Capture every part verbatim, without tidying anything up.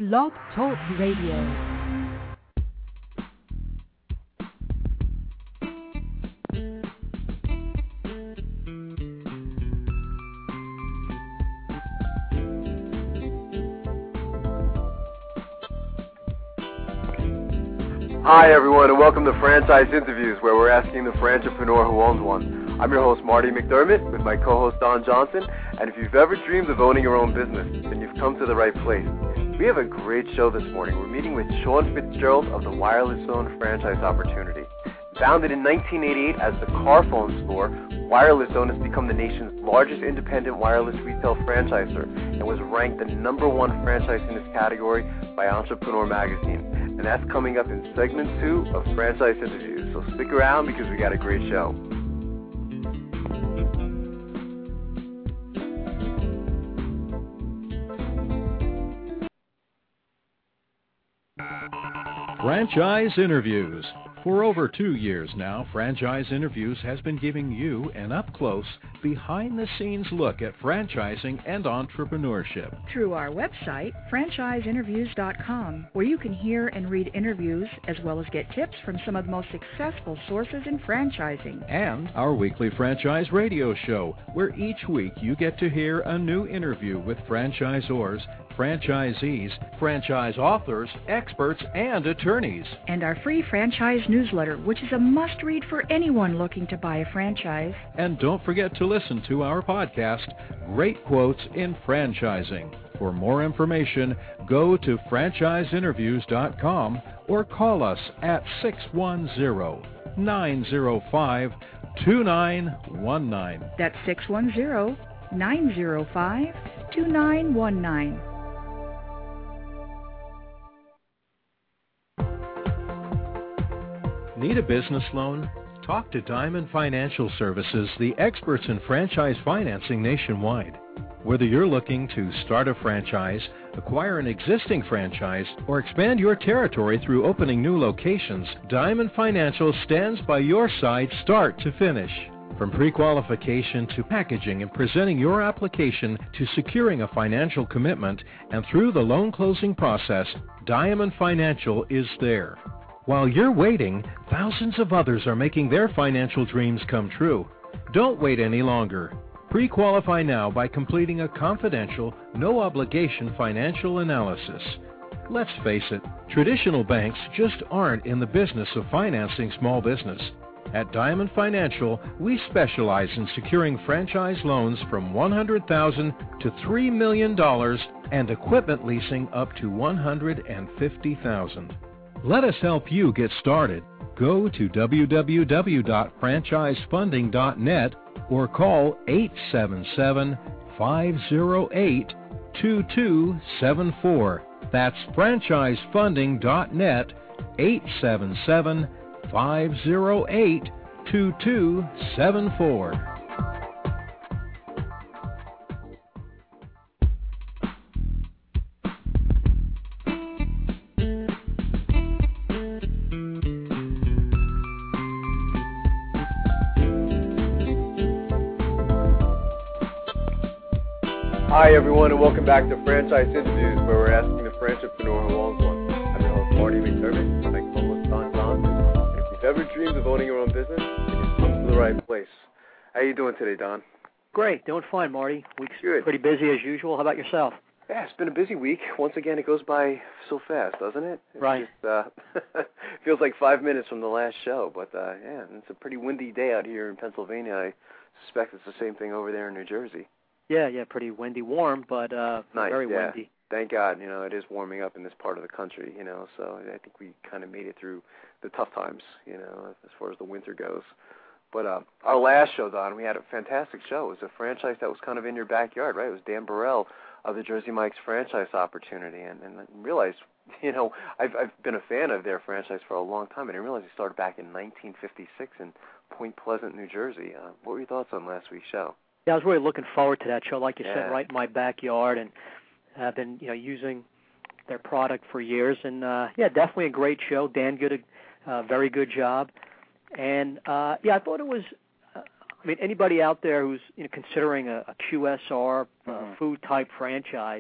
Blog Talk Radio. Hi everyone, and welcome to Franchise Interviews, where we're asking the franchipreneur who owns one. I'm your host, Marty McDermott, with my co-host, Don Johnson, and if you've ever dreamed of owning your own business, then you've come to the right place. We have a great show this morning. We're meeting with Sean Fitzgerald of the Wireless Zone Franchise Opportunity. Founded in nineteen eighty-eight as the Car Phone Store, Wireless Zone has become the nation's largest independent wireless retail franchisor and was ranked the number one franchise in this category by Entrepreneur Magazine. And that's coming up in segment two of Franchise Interviews. So stick around because we got a great show. Franchise Interviews. For over two years now, Franchise Interviews has been giving you an up-close, behind-the-scenes look at franchising and entrepreneurship. Through our website, franchise interviews dot com, where you can hear and read interviews as well as get tips from some of the most successful sources in franchising. And our weekly franchise radio show, where each week you get to hear a new interview with franchisors, franchisees, franchise authors, experts, and attorneys. And our free franchise newsletter, which is a must-read for anyone looking to buy a franchise. And don't forget to listen to our podcast, Great Quotes in Franchising. For more information, go to franchise interviews dot com or call us at six one zero, nine zero five, two nine one nine. That's six one zero, nine zero five, two nine one nine. Need a business loan? Talk to Diamond Financial Services, the experts in franchise financing nationwide. Whether you're looking to start a franchise, acquire an existing franchise, or expand your territory through opening new locations, Diamond Financial stands by your side start to finish. From pre-qualification to packaging and presenting your application to securing a financial commitment, and through the loan closing process, Diamond Financial is there. While you're waiting, thousands of others are making their financial dreams come true. Don't wait any longer. Pre-qualify now by completing a confidential, no-obligation financial analysis. Let's face it, traditional banks just aren't in the business of financing small business. At Diamond Financial, we specialize in securing franchise loans from one hundred thousand dollars to three million dollars and equipment leasing up to one hundred fifty thousand dollars. Let us help you get started. Go to w w w dot franchise funding dot net or call eight seven seven, five zero eight, two two seven four. That's franchise funding dot net, eight seven seven, five zero eight, two two seven four. Hi everyone, and welcome back to Franchise Interviews, where we're asking the franchipreneur who owns one. I'm your host, Marty McDermott, and my co-host, Don Johnson. And if you've ever dreamed of owning your own business, then you've come to the right place. How you doing today, Don? Great, doing fine, Marty. Week's Good. Pretty busy as usual. How about yourself? Yeah, it's been a busy week. Once again, it goes by so fast, doesn't it? It's right. Just, uh, feels like five minutes from the last show, but uh, yeah, it's a pretty windy day out here in Pennsylvania. I suspect it's the same thing over there in New Jersey. Yeah, yeah, pretty windy, warm, but uh, nice, very yeah. windy. Thank God, you know, it is warming up in this part of the country, you know, so I think we kind of made it through the tough times, you know, as far as the winter goes. But uh, our last show, Don, we had a fantastic show. It was a franchise that was kind of in your backyard, right? It was Dan Burrell of the Jersey Mike's Franchise Opportunity, and, and I realized, you know, I've, I've been a fan of their franchise for a long time, and I realized they started back in nineteen fifty-six in Point Pleasant, New Jersey. Uh, what were your thoughts on last week's show? Yeah, I was really looking forward to that show, like you yeah. said, right in my backyard, and I've been, you know, using their product for years, and uh, yeah, definitely a great show. Dan did a uh, very good job, and uh, yeah, I thought it was. Uh, I mean, anybody out there who's you know considering a, a Q S R uh, mm-hmm. food type franchise, and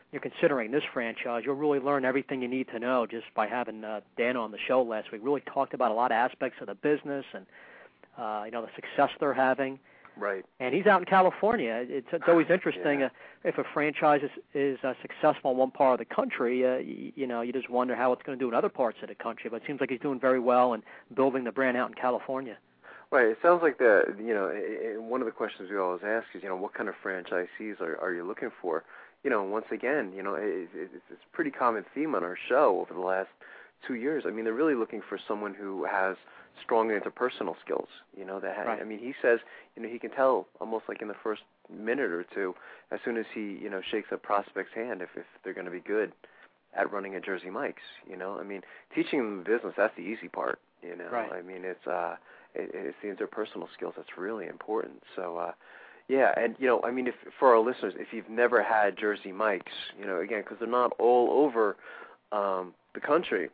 you're considering this franchise, you'll really learn everything you need to know just by having uh, Dan on the show last week. Really talked about a lot of aspects of the business and uh, you know the success they're having. Right. And he's out in California. It's, it's always interesting yeah. uh, if a franchise is, is uh, successful in one part of the country. Uh, you, you know, you just wonder how it's going to do in other parts of the country. But it seems like he's doing very well and building the brand out in California. Right. It sounds like the you know one of the questions we always ask is you know what kind of franchisees are are you looking for? You know, once again, you know, it, it, it's a pretty common theme on our show over the last two years. I mean, they're really looking for someone who has strong interpersonal skills. You know, that right. I mean, he says, you know, he can tell almost like in the first minute or two, as soon as he, you know, shakes a prospect's hand, if if they're going to be good at running a Jersey Mike's. You know, I mean, teaching them the business, that's the easy part. You know, right. I mean, it's uh, it, it's the interpersonal skills that's really important. So. uh Yeah, and, you know, I mean, if for our listeners, if you've never had Jersey Mike's, you know, again, because they're not all over um, the country,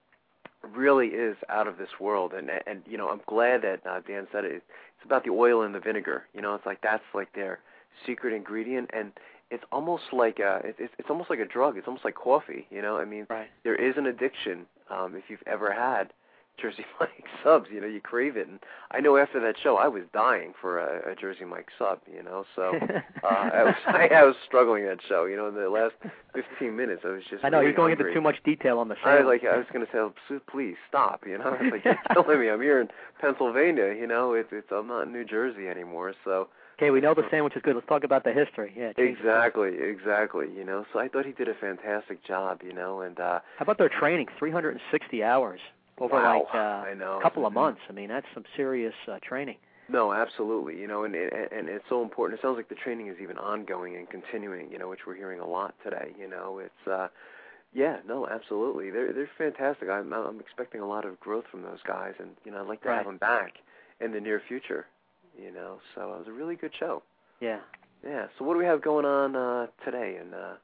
really is out of this world. And, and you know, I'm glad that uh, Dan said it. It's about the oil and the vinegar. You know, it's like that's like their secret ingredient. And it's almost like a, it's, it's almost like a drug. It's almost like coffee, you know. I mean, right. there is an addiction um, if you've ever had Jersey Mike subs, you know, you crave it. And I know after that show, I was dying for a, a Jersey Mike sub, you know. So uh, I was I, I was struggling that show, you know. In the last fifteen minutes, I was just. I know really you're going hungry. into too much detail on the show. I was like, I was going to say, oh, please stop, you know. It's like you're killing me. I'm here in Pennsylvania, you know. It's it's I'm not in New Jersey anymore, so. Okay, we know the sandwich is good. Let's talk about the history. Yeah. Exactly, exactly. You know, so I thought he did a fantastic job, you know, and. uh How about their training? three hundred sixty hours. Over wow, like uh, I know. a couple of months. I mean, that's some serious uh, training. No, absolutely. You know, and, and and it's so important. It sounds like the training is even ongoing and continuing. You know, which we're hearing a lot today. You know, it's uh, yeah, no, absolutely. They're they're fantastic. I'm I'm expecting a lot of growth from those guys, and you know, I'd like to right. have them back in the near future. You know, so it was a really good show. Yeah. Yeah. So what do we have going on uh, today? And uh,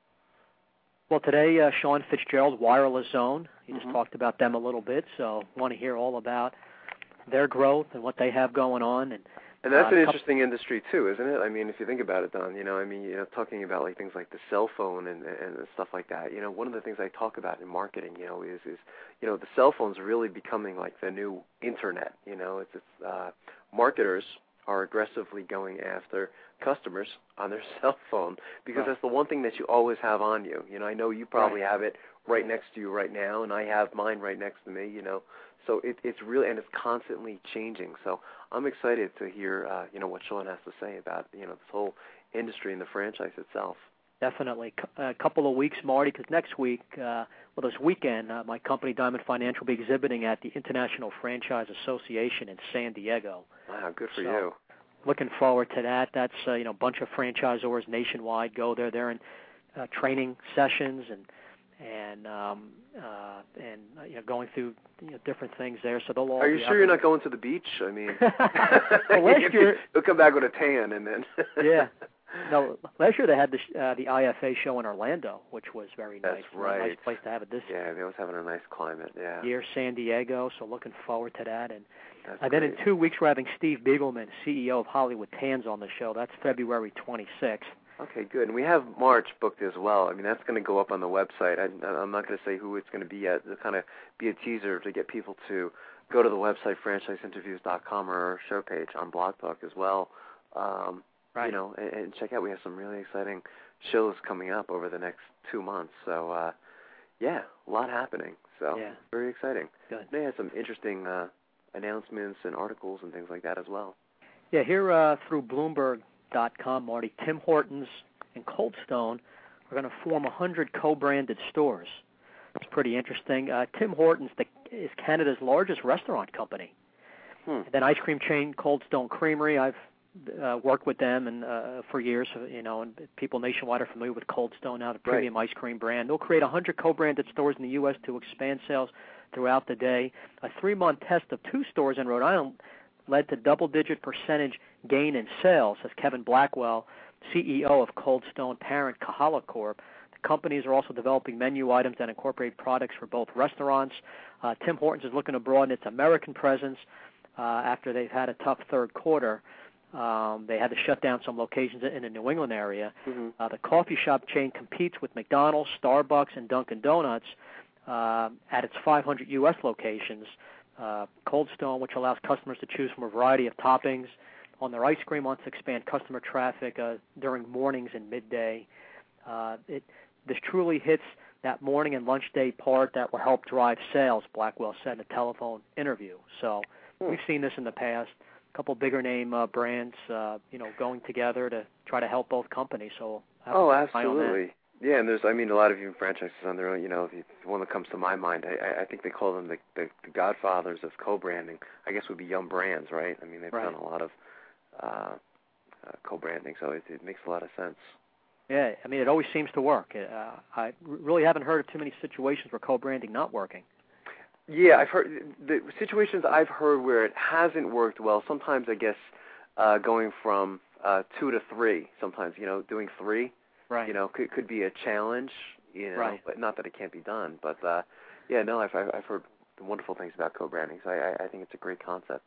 Well, today, uh, Sean Fitzgerald, Wireless Zone. You just mm-hmm. talked about them a little bit, so want to hear all about their growth and what they have going on. And and that's uh, an interesting industry too, isn't it? I mean, if you think about it, Don, you know, I mean, you know, talking about like things like the cell phone and and stuff like that. You know, one of the things I talk about in marketing, you know, is is you know, the cell phone's really becoming like the new internet. You know, it's it's uh, marketers are aggressively going after customers on their cell phone because right. that's the one thing that you always have on you. You know, I know you probably right. have it right next to you right now, and I have mine right next to me, you know. So it, it's really, and it's constantly changing. So I'm excited to hear, uh, you know, what Sean has to say about, you know, this whole industry and the franchise itself. Definitely. A couple of weeks, Marty, because next week, uh, well, this weekend, uh, my company, Diamond Financial, will be exhibiting at the International Franchise Association in San Diego. Wow, good for so, you. Looking forward to that. That's, uh, you know, a bunch of franchisors nationwide go there. They're in uh, training sessions and and um, uh, and uh, you know going through you know, different things there. So they'll all. Are you be sure you're not going to the beach? I mean, well, last year you'll come back with a tan and then. yeah. No, last year they had the uh, the I F A show in Orlando, which was very That's nice. right. A nice place to have it this yeah, they always having a nice climate. Yeah. year. San Diego, so looking forward to that. And That's uh, then great. in two weeks we're having Steve Biegelman, C E O of Hollywood Tans, on the show. That's February twenty-sixth. Okay, good. And we have March booked as well. I mean, that's going to go up on the website. I, I'm not going to say who it's going to be yet. To kind of be a teaser to get people to go to the website franchise interviews dot com or our show page on Blog Talk as well. Um, Right. You know, and, and check out. We have some really exciting shows coming up over the next two months. So, uh, yeah, a lot happening. So, yeah. very exciting. Good. They had some interesting uh, announcements and articles and things like that as well. Yeah, here uh, through Bloomberg dot com, Marty, Tim Hortons and Cold Stone are going to form one hundred co-branded stores. It's pretty interesting. Uh, Tim Hortons the, is Canada's largest restaurant company. Hmm. And then ice cream chain Cold Stone Creamery. I've uh, worked with them and uh, for years, you know, and people nationwide are familiar with Cold Stone now, the premium right. ice cream brand. They'll create one hundred co-branded stores in the U S to expand sales throughout the day. A three-month test of two stores in Rhode Island led to double-digit percentage gain in sales, says Kevin Blackwell, C E O of Cold Stone parent Kahala Corp. The companies are also developing menu items that incorporate products for both restaurants. Uh, Tim Hortons is looking to broaden its American presence uh, after they've had a tough third quarter. Um, they had to shut down some locations in the New England area. Mm-hmm. Uh, the coffee shop chain competes with McDonald's, Starbucks, and Dunkin' Donuts uh, at its five hundred U S locations. Uh, Cold Stone, which allows customers to choose from a variety of toppings on their ice cream, wants to expand customer traffic uh, during mornings and midday. Uh, it, this truly hits that morning and lunch day part that will help drive sales, Blackwell said in a telephone interview. So hmm. we've seen this in the past. A couple bigger name uh, brands, uh, you know, going together to try to help both companies. So oh, absolutely, yeah. And there's, I mean, a lot of even franchises on their own. You know, the, the one that comes to my mind, I, I think they call them the, the, the godfathers of co-branding. I guess would be Yum Brands, right? I mean, they've right. done a lot of uh, uh, co-branding, so it, it makes a lot of sense. Yeah, I mean, it always seems to work. Uh, I really haven't heard of too many situations where co-branding not working. Yeah, I've heard the situations I've heard where it hasn't worked well. Sometimes I guess uh, going from uh, two to three. Sometimes you know doing three, right? You know, could could be a challenge. You know, right. but not that it can't be done. But uh, yeah, no, I've I've heard wonderful things about co-branding. So I I think it's a great concept.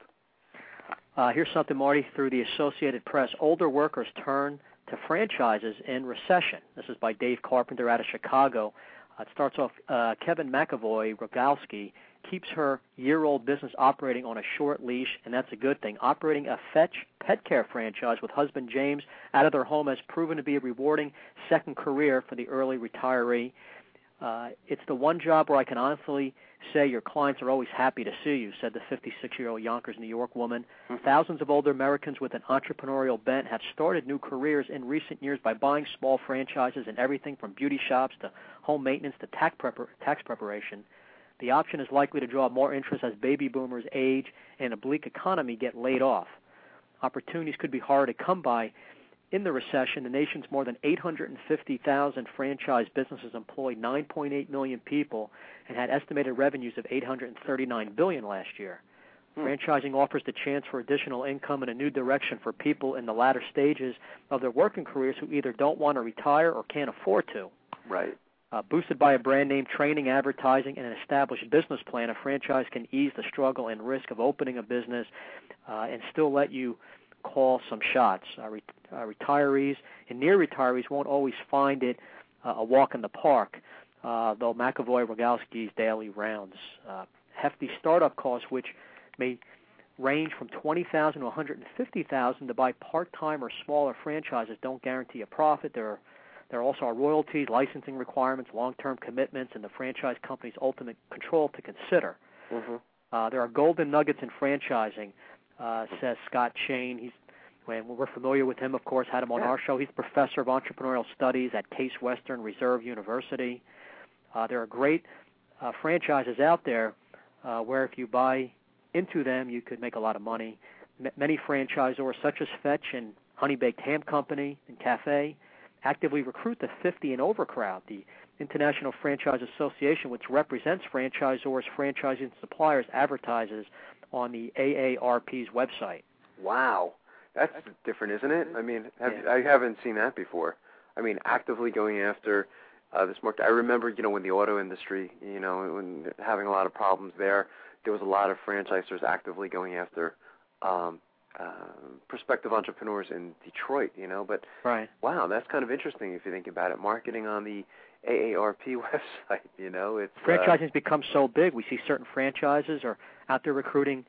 Uh, here's something, Marty, through the Associated Press. Older workers turn to franchises in recession. This is by Dave Carpenter out of Chicago. Uh, it starts off, uh, Kevin McAvoy Rogalski keeps her year-old business operating on a short leash, and that's a good thing. Operating a Fetch pet care franchise with husband James out of their home has proven to be a rewarding second career for the early retiree. Uh, it's the one job where I can honestly say your clients are always happy to see you, said the fifty-six-year-old Yonkers, New York woman. Mm-hmm. Thousands of older Americans with an entrepreneurial bent have started new careers in recent years by buying small franchises in everything from beauty shops to home maintenance to tax, prepar- tax preparation. The option is likely to draw more interest as baby boomers age and a bleak economy get laid off. Opportunities could be hard to come by. In the recession, the nation's more than eight hundred fifty thousand franchise businesses employed nine point eight million people and had estimated revenues of eight hundred thirty-nine billion dollars last year. Hmm. Franchising offers the chance for additional income and a new direction for people in the latter stages of their working careers who either don't want to retire or can't afford to. Right. Uh, boosted by a brand name, training, advertising, and an established business plan, a franchise can ease the struggle and risk of opening a business uh, and still let you call some shots. Uh, re- uh, retirees and near retirees won't always find it uh, a walk in the park, uh, though McAvoy Rogalski's daily rounds. Uh, hefty startup costs, which may range from twenty thousand dollars to one hundred fifty thousand dollars to buy part-time or smaller franchises, don't guarantee a profit. There are, there are also royalties, licensing requirements, long-term commitments, and the franchise company's ultimate control to consider. Mm-hmm. Uh, there are golden nuggets in franchising. Uh, says Scott Shane. He's, when we're familiar with him, of course, had him on yeah. our show. He's professor of entrepreneurial studies at Case Western Reserve University. Uh, there are great uh, franchises out there uh, where if you buy into them, you could make a lot of money. M- many franchisors, such as Fetch and Honey Baked Ham Company and Cafe, actively recruit the fifty and over crowd. The International Franchise Association, which represents franchisors, franchising suppliers, advertises on the A A R P's website. Wow. That's different, isn't it? I mean, have, yeah. I haven't seen that before. I mean, actively going after uh, this market. I remember, you know, when the auto industry, you know, when having a lot of problems there, there was a lot of franchisors actively going after um, uh, prospective entrepreneurs in Detroit, you know. But, right. wow, that's kind of interesting if you think about it. Marketing on the A A R P website, you know. It's franchising has uh, become so big. We see certain franchises are out there recruiting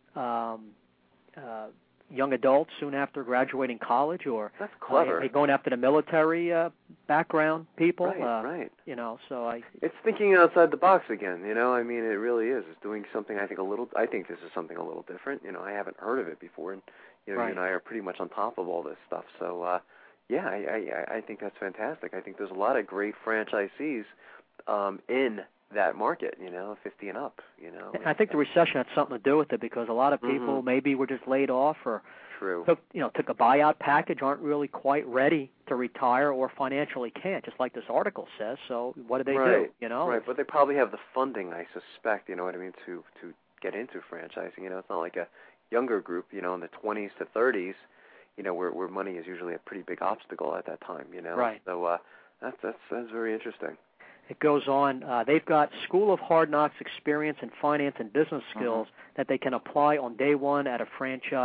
um, uh, young adults soon after graduating college, or that's clever. Uh, going after the military uh, background people. Right, uh, right. You know, so I. It's thinking outside the box again. You know, I mean, it really is. It's doing something. I think a little. I think this is something a little different. You know, I haven't heard of it before, and you know, right. you and I are pretty much on top of all this stuff. So, uh, yeah, I, I, I think that's fantastic. I think there's a lot of great franchisees um, in that market, you know, fifty and up, you know. And I think the recession had something to do with it because a lot of people mm-hmm. maybe were just laid off or True. took, you know, took a buyout package, aren't really quite ready to retire or financially can't, just like this article says. So what do they right. do, you know? Right, but they probably have the funding, I suspect, you know what I mean, to, to get into franchising. You know, it's not like a younger group, you know, in the twenties to thirties, you know, where, where money is usually a pretty big obstacle at that time, you know. Right. So uh, that's, that's, that's very interesting. It goes on. Uh, they've got School of Hard Knocks experience in finance and business skills mm-hmm. that they can apply on day one at a franchise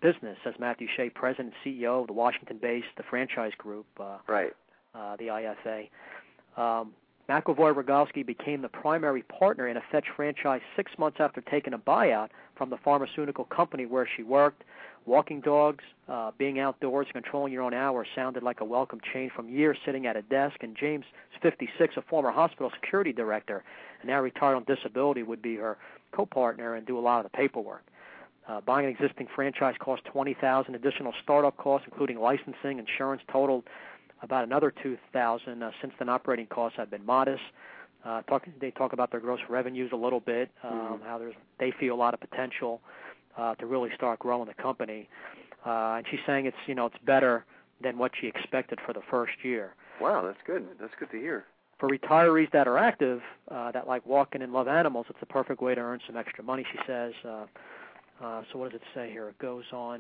business as Matthew Shea, President and C E O of the Washington-based the franchise group, uh, right. uh, the I F A. Um, McElvoy Rogalski became the primary partner in a Fetch franchise six months after taking a buyout from the pharmaceutical company where she worked. Walking dogs, uh, being outdoors, controlling your own hours sounded like a welcome change from years sitting at a desk. And James is fifty-six, a former hospital security director, and now retired on disability, would be her co-partner and do a lot of the paperwork. Uh, buying an existing franchise cost twenty thousand dollars. Additional startup costs, including licensing, insurance, totaled about another two thousand dollars. Uh, since then, operating costs have been modest. Uh, talk, they talk about their gross revenues a little bit, um, mm-hmm. how there's, they feel a lot of potential uh, to really start growing the company. Uh, and she's saying it's you know it's better than what she expected for the first year. Wow, that's good. That's good to hear. For retirees that are active, uh, that like walking and love animals, it's a perfect way to earn some extra money, she says. Uh, uh, so what does it say here? It goes on.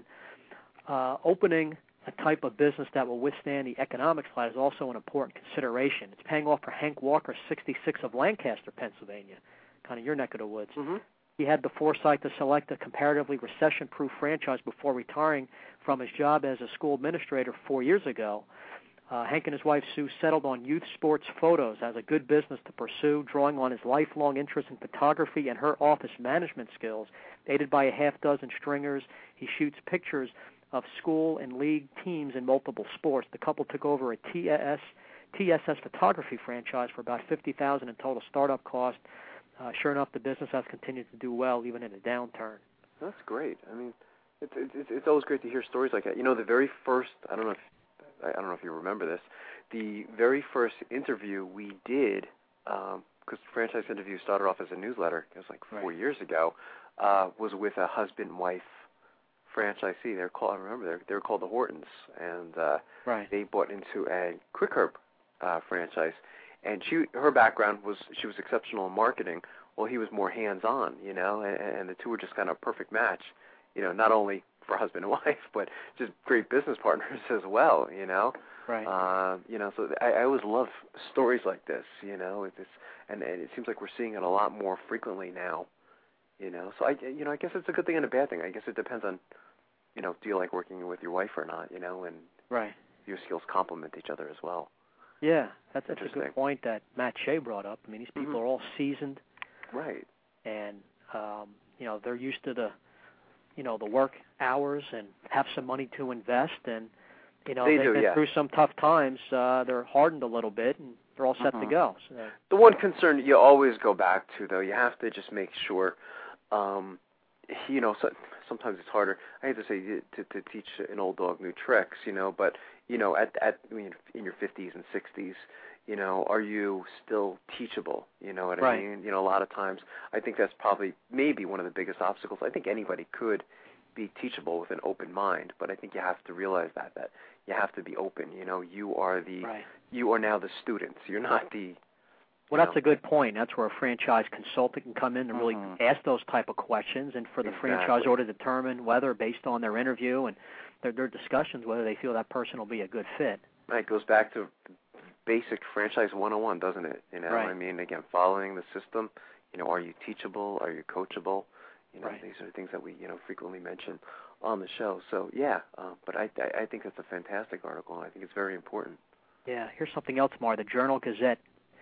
Uh, opening a type of business that will withstand the economic slide is also an important consideration. It's paying off for Hank Walker, sixty-six, of Lancaster, Pennsylvania, kind of your neck of the woods. Mm-hmm. He had the foresight to select a comparatively recession-proof franchise before retiring from his job as a school administrator four years ago. Uh, Hank and his wife, Sue, settled on youth sports photos as a good business to pursue, drawing on his lifelong interest in photography and her office management skills. Aided by a half-dozen stringers, he shoots pictures of school and league teams in multiple sports. The couple took over a T S, T S S photography franchise for about fifty thousand dollars in total startup cost. Uh, sure enough, the business has continued to do well even in a downturn. That's great. I mean, it's it's it's always great to hear stories like that. You know, the very first I don't know if I don't know if you remember this, the very first interview we did, because um, franchise interview started off as a newsletter. It was like four right. years ago. Uh, was with a husband and wife franchisee. They're called. I remember they they were called the Hortons, and uh, right. they bought into a Quick Herb uh, franchise. And she, her background was she was exceptional in marketing. Well, he was more hands-on, you know, and, and the two were just kind of a perfect match, you know, not only for husband and wife, but just great business partners as well, you know. Right. Uh, you know, so I, I always love stories like this, you know, it's, and, and it seems like we're seeing it a lot more frequently now, you know. So I, you know, I guess it's a good thing and a bad thing. I guess it depends on, you know, do you like working with your wife or not, you know, and right. your skills complement each other as well. Yeah, that's, that's a good point that Matt Shea brought up. I mean, these people mm-hmm. are all seasoned, right? And um, you know, they're used to the, you know, the work hours and have some money to invest, and you know, they they've do, been yeah. through some tough times. Uh, they're hardened a little bit, and they're all set mm-hmm. to go. So. The one concern you always go back to, though, you have to just make sure, um, you know, so, sometimes it's harder. I hate to say to, to teach an old dog new tricks, you know, but you know, at at I mean, in your fifties and sixties, you know, are you still teachable? You know what right. I mean? You know, a lot of times, I think that's probably maybe one of the biggest obstacles. I think anybody could be teachable with an open mind, but I think you have to realize that that you have to be open. You know, you are the right. you are now the students. You're not the Well, that's know. a good point. That's where a franchise consultant can come in and really mm-hmm. ask those type of questions, and for the exactly. franchisor to determine whether, based on their interview and their, their discussions, whether they feel that person will be a good fit. Right, it goes back to basic franchise one oh one, doesn't it? You know, right. I mean, again, following the system. You know, are you teachable? Are you coachable? You know, right. these are things that we you know frequently mention on the show. So yeah, uh, but I, I I think that's a fantastic article, and I think it's very important. Yeah, here's something else, Mar. The Journal Gazette.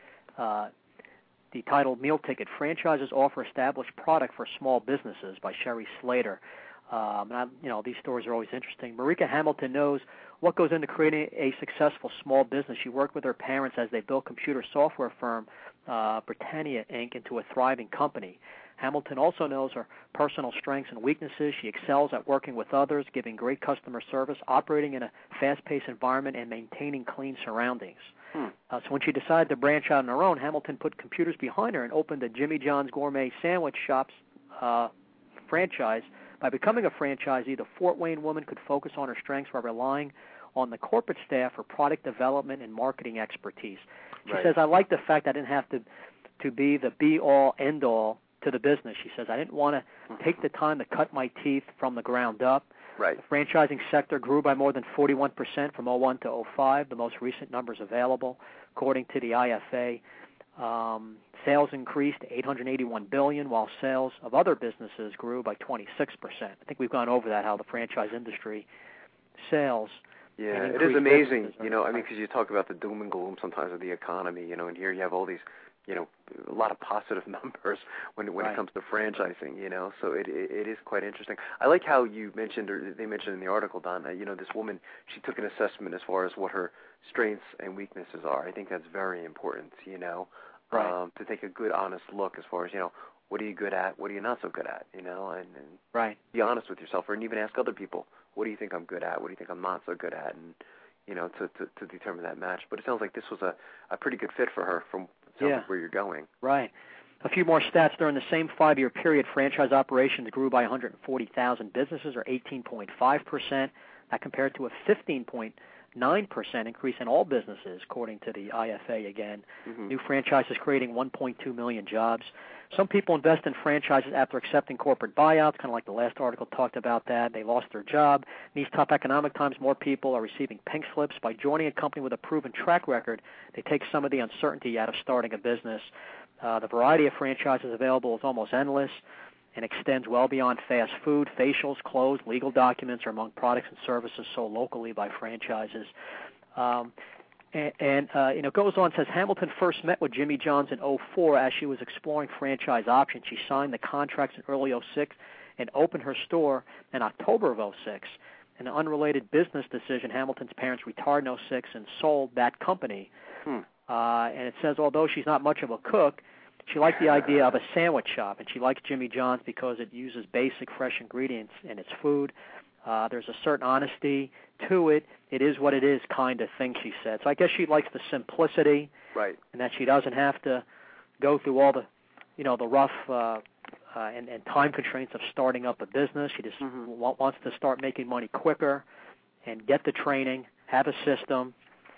Uh, The title Meal Ticket, Franchises Offer Established Product for Small Businesses by Sherry Slater. Um, and I, you know, these stories are always interesting. Marika Hamilton knows what goes into creating a successful small business. She worked with her parents as they built computer software firm uh, Britannia, Incorporated into a thriving company. Hamilton also knows her personal strengths and weaknesses. She excels at working with others, giving great customer service, operating in a fast-paced environment, and maintaining clean surroundings. Hmm. Uh, so when she decided to branch out on her own, Hamilton put computers behind her and opened a Jimmy John's Gourmet Sandwich Shops uh, franchise. By becoming a franchisee, the Fort Wayne woman could focus on her strengths while relying on the corporate staff for product development and marketing expertise. She right. says, I like the fact I didn't have to, to be the be-all, end-all to the business. She says, I didn't want to mm-hmm. take the time to cut my teeth from the ground up. Right. The franchising sector grew by more than forty-one percent from oh one to oh five, the most recent numbers available, according to the I F A. Um, sales increased to eight hundred eighty-one billion dollars, while sales of other businesses grew by twenty-six percent. I think we've gone over that, how the franchise industry sales. Yeah, it is amazing, you know, I mean, because you talk about the doom and gloom sometimes of the economy, you know, and here you have all these, you know, a lot of positive numbers when when right. it comes to franchising, you know, so it, it it is quite interesting. I like how you mentioned, or they mentioned in the article, Don, that, you know, this woman, she took an assessment as far as what her strengths and weaknesses are. I think that's very important, you know, right. um, to take a good, honest look as far as, you know, what are you good at, what are you not so good at, you know, and, and right. be honest with yourself, or even ask other people, what do you think I'm good at, what do you think I'm not so good at, and, you know, to, to, to determine that match. But it sounds like this was a, a pretty good fit for her from sounds yeah. like where you're going. Right. A few more stats. During the same five-year period, franchise operations grew by one hundred forty thousand businesses, or eighteen point five percent. That compared to a fifteen point nine percent increase in all businesses, according to the I F A again. Mm-hmm. New franchises creating one point two million jobs. Some people invest in franchises after accepting corporate buyouts, kind of like the last article talked about that. They lost their job. In these tough economic times, more people are receiving pink slips. By joining a company with a proven track record, they take some of the uncertainty out of starting a business. Uh, the variety of franchises available is almost endless and extends well beyond fast food. Facials, clothes, legal documents are among products and services sold locally by franchises. Um, And, and uh, you know, goes on, says Hamilton first met with Jimmy John's in oh four as she was exploring franchise options. She signed the contracts in early oh six and opened her store in October of oh six. In an unrelated business decision, Hamilton's parents retired in oh six and sold that company. Hmm. Uh, and it says, although she's not much of a cook, she liked the idea of a sandwich shop, and she likes Jimmy John's because it uses basic, fresh ingredients in its food. Uh, there's a certain honesty to it. It is what it is kind of thing, she said. So I guess she likes the simplicity, right, and that she doesn't have to go through all the, you know, the rough uh, uh, and, and time constraints of starting up a business. She just mm-hmm. w- wants to start making money quicker and get the training, have a system.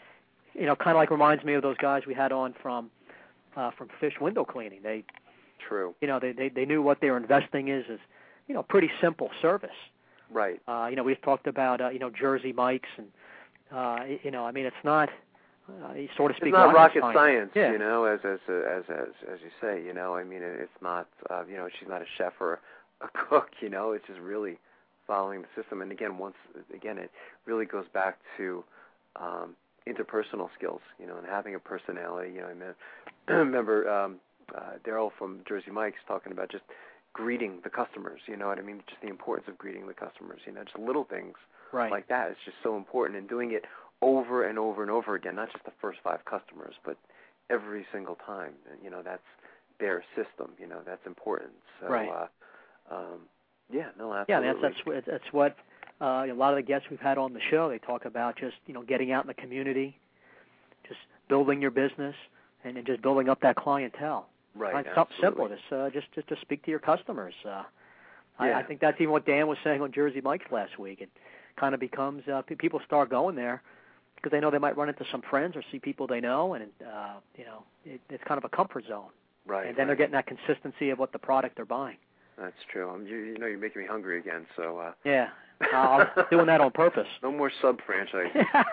You know, kind of like reminds me of those guys we had on from uh, from Fish Window Cleaning. They, true, you know, they, they they knew what they were investing is is, you know, pretty simple service. Right. Uh, you know, we've talked about, uh, you know, Jersey Mike's, and, uh, you know, I mean, it's not, uh, so to speak, it's not rocket science, science yeah. you know, as as as as as you say, you know, I mean, it's not, uh, you know, she's not a chef or a cook, you know, it's just really following the system. And again, once again, it really goes back to um, interpersonal skills, you know, and having a personality. You know, I remember um, uh, Daryl from Jersey Mike's talking about just greeting the customers, you know what I mean? Just the importance of greeting the customers, you know, just little things right. like that. It's just so important, and doing it over and over and over again, not just the first five customers, but every single time. You know, that's their system, you know, that's important. So, right. uh, um, yeah, no, absolutely. Yeah, that's, that's, what, that's what uh, a lot of the guests we've had on the show, they talk about just, you know, getting out in the community, just building your business, and, and just building up that clientele. Right, it's something simple. Just, uh, just, just, just speak to your customers. Uh, yeah. I, I think that's even what Dan was saying on Jersey Mike's last week. It kind of becomes uh, people start going there because they know they might run into some friends or see people they know, and uh, you know, it, it's kind of a comfort zone. Right. And then right. they're getting that consistency of what the product they're buying. That's true. Um, you, you know, you're making me hungry again. So. Uh... Yeah. Uh, I'm doing that on purpose. No more sub franchises.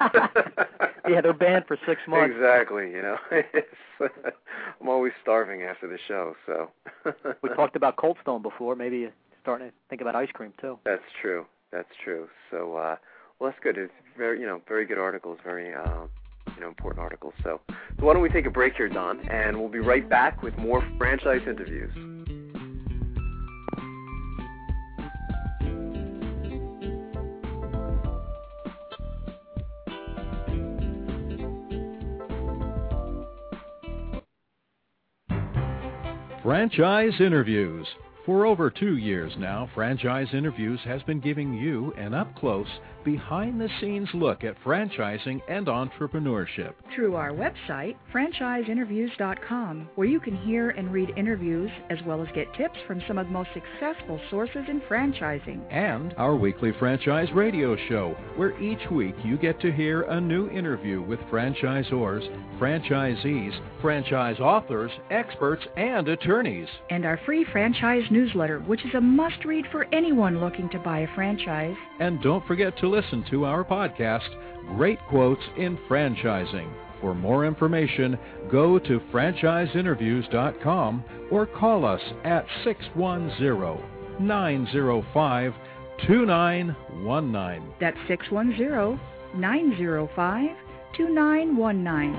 Yeah, they're banned for six months. Exactly. You know, I'm always starving after the show. So we talked about Cold Stone before. Maybe you're starting to think about ice cream too. That's true. That's true. So, uh, well, that's good. It's very, you know, very good articles. Very, uh, you know, important articles. So, so why don't we take a break here, Don, and we'll be right back with more franchise interviews. Franchise Interviews. For over two years now, Franchise Interviews has been giving you an up-close, behind-the-scenes look at franchising and entrepreneurship. Through our website, franchise interviews dot com, where you can hear and read interviews as well as get tips from some of the most successful sources in franchising. And our weekly franchise radio show, where each week you get to hear a new interview with franchisors, franchisees, franchise authors, experts, and attorneys. And our free franchise newsletter, which is a must-read for anyone looking to buy a franchise. And don't forget to listen to our podcast, Great Quotes in Franchising. For more information, go to franchise interviews dot com or call us at six one zero, nine zero five, two nine one nine. That's six one zero, nine zero five, two nine one nine.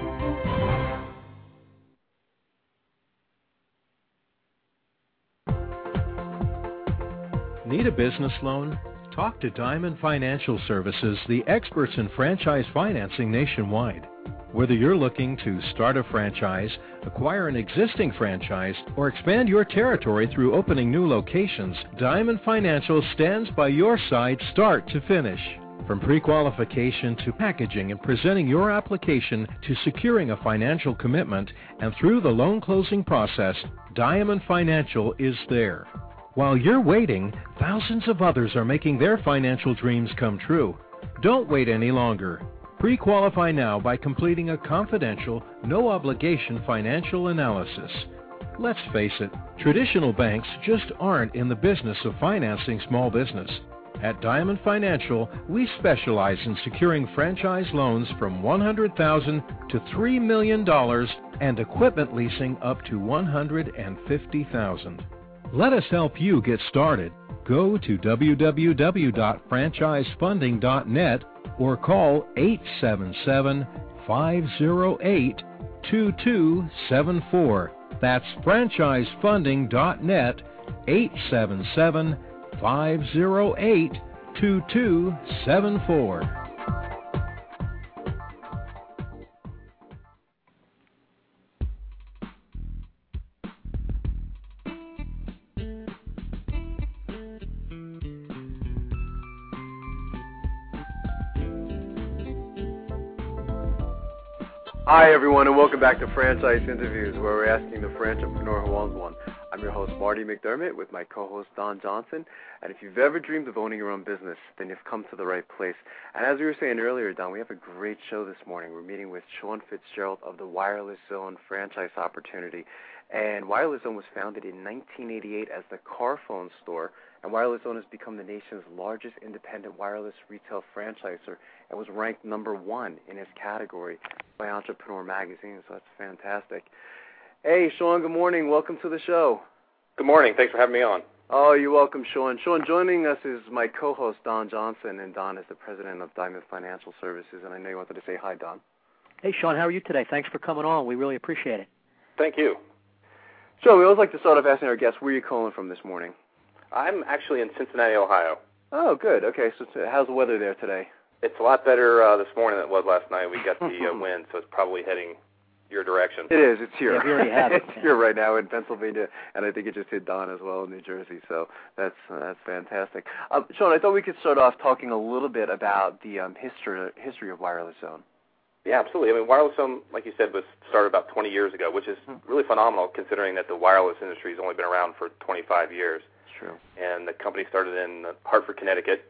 Need a business loan? Talk to Diamond Financial Services, the experts in franchise financing nationwide. Whether you're looking to start a franchise, acquire an existing franchise, or expand your territory through opening new locations, Diamond Financial stands by your side start to finish. From pre-qualification to packaging and presenting your application to securing a financial commitment and through the loan closing process, Diamond Financial is there. While you're waiting, thousands of others are making their financial dreams come true. Don't wait any longer. Pre-qualify now by completing a confidential, no-obligation financial analysis. Let's face it, traditional banks just aren't in the business of financing small business. At Diamond Financial, we specialize in securing franchise loans from one hundred thousand dollars to three million dollars and equipment leasing up to one hundred fifty thousand dollars. Let us help you get started. Go to w w w dot franchise funding dot net or call eight seven seven, five zero eight, two two seven four. That's franchise funding dot net, eight seven seven, five zero eight, two two seven four. Hi, everyone, and welcome back to Franchise Interviews, where we're asking the Franchipreneur who owns one. I'm your host, Marty McDermott, with my co-host, Don Johnson. And if you've ever dreamed of owning your own business, then you've come to the right place. And as we were saying earlier, Don, we have a great show this morning. We're meeting with Sean Fitzgerald of the Wireless Zone franchise opportunity. And Wireless Zone was founded in nineteen eighty-eight as the car phone store, and Wireless Zone has become the nation's largest independent wireless retail franchisor and was ranked number one in its category by Entrepreneur Magazine, so that's fantastic. Hey, Sean, good morning. Welcome to the show. Good morning. Thanks for having me on. Oh, you're welcome, Sean. Sean, joining us is my co-host, Don Johnson, and Don is the president of Diamond Financial Services, and I know you wanted to say hi, Don. Hey, Sean, how are you today? Thanks for coming on. We really appreciate it. Thank you. So we always like to start off asking our guests, where are you calling from this morning? I'm actually in Cincinnati, Ohio. Oh, good. Okay, so how's the weather there today? It's a lot better uh, this morning than it was last night. We got the uh, wind, so it's probably heading your direction. It is. It's here. Yeah, we already have it. It's here right now in Pennsylvania, and I think it just hit Don as well in New Jersey, so that's uh, that's fantastic. Um, Sean, I thought we could start off talking a little bit about the um, history history of Wireless Zone. Yeah, absolutely. I mean, Wireless Zone, like you said, was started about twenty years ago, which is really phenomenal considering that the wireless industry has only been around for twenty-five years. It's true. And the company started in Hartford, Connecticut,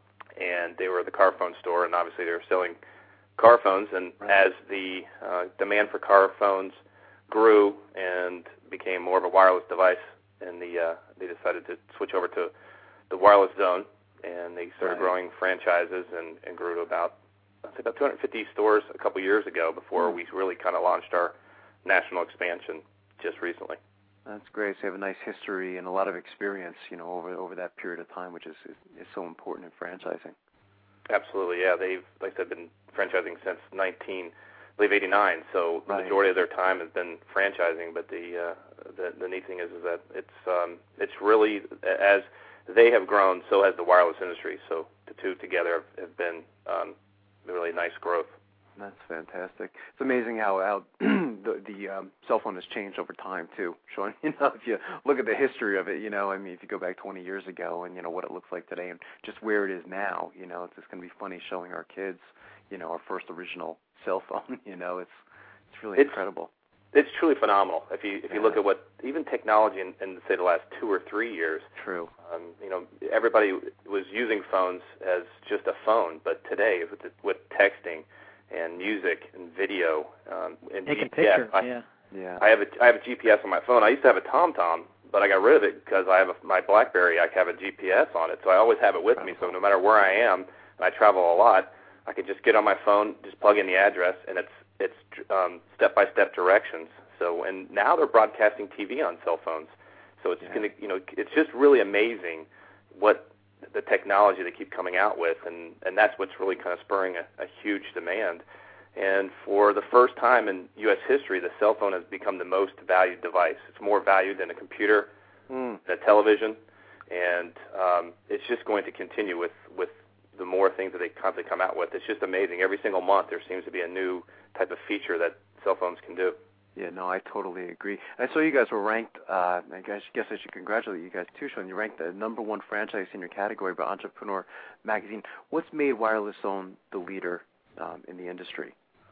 and they were the car phone store, and obviously they were selling car phones. And right. as the uh, demand for car phones grew and became more of a wireless device, and the uh, they decided to switch over to the Wireless Zone, and they started right. growing franchises and, and grew to about I'd say about two hundred fifty stores a couple years ago before mm. we really kind of launched our national expansion just recently. That's great. So you have a nice history and a lot of experience, you know, over over that period of time, which is is, is so important in franchising. Absolutely, yeah. They've, like I said, been franchising since nineteen, I believe eighty-nine. So right. the majority of their time has been franchising. But the uh, the, the neat thing is, is that it's um, it's really as they have grown, so has the wireless industry. So the two together have, have been um, really nice growth. That's fantastic. It's amazing how, how the, the um, cell phone has changed over time too, Sean. You know, if you look at the history of it, you know, I mean, if you go back twenty years ago and you know what it looks like today, and just where it is now, you know, it's just going to be funny showing our kids, you know, our first original cell phone. You know, it's it's really it's, incredible. It's truly phenomenal. If you if yeah. you look at what even technology in, in say the last two or three years. True. Um, you know, everybody was using phones as just a phone, but today with the, with texting and music and video um, and Take G P S. a picture, I, yeah. Yeah. I have a I have a G P S on my phone. I used to have a TomTom, but I got rid of it because I have a, my BlackBerry. I have a G P S on it, so I always have it with me. So no matter where I am, and I travel a lot, I can just get on my phone, just plug in the address, and it's it's um, step-by-step directions. So, and now they're broadcasting T V on cell phones. So it's yeah. going to, you know, it's just really amazing what the technology they keep coming out with, and, and that's what's really kind of spurring a, a huge demand. And for the first time in U S history, the cell phone has become the most valued device. It's more valued than a computer, mm. than a television, and um, it's just going to continue with, with the more things that they constantly come out with. It's just amazing. Every single month there seems to be a new type of feature that cell phones can do. Yeah, no, I totally agree. I saw you guys were ranked, uh, I guess, guess I should congratulate you guys too, Sean. You ranked the number one franchise in your category by Entrepreneur Magazine. What's made Wireless Zone the leader um, in the industry?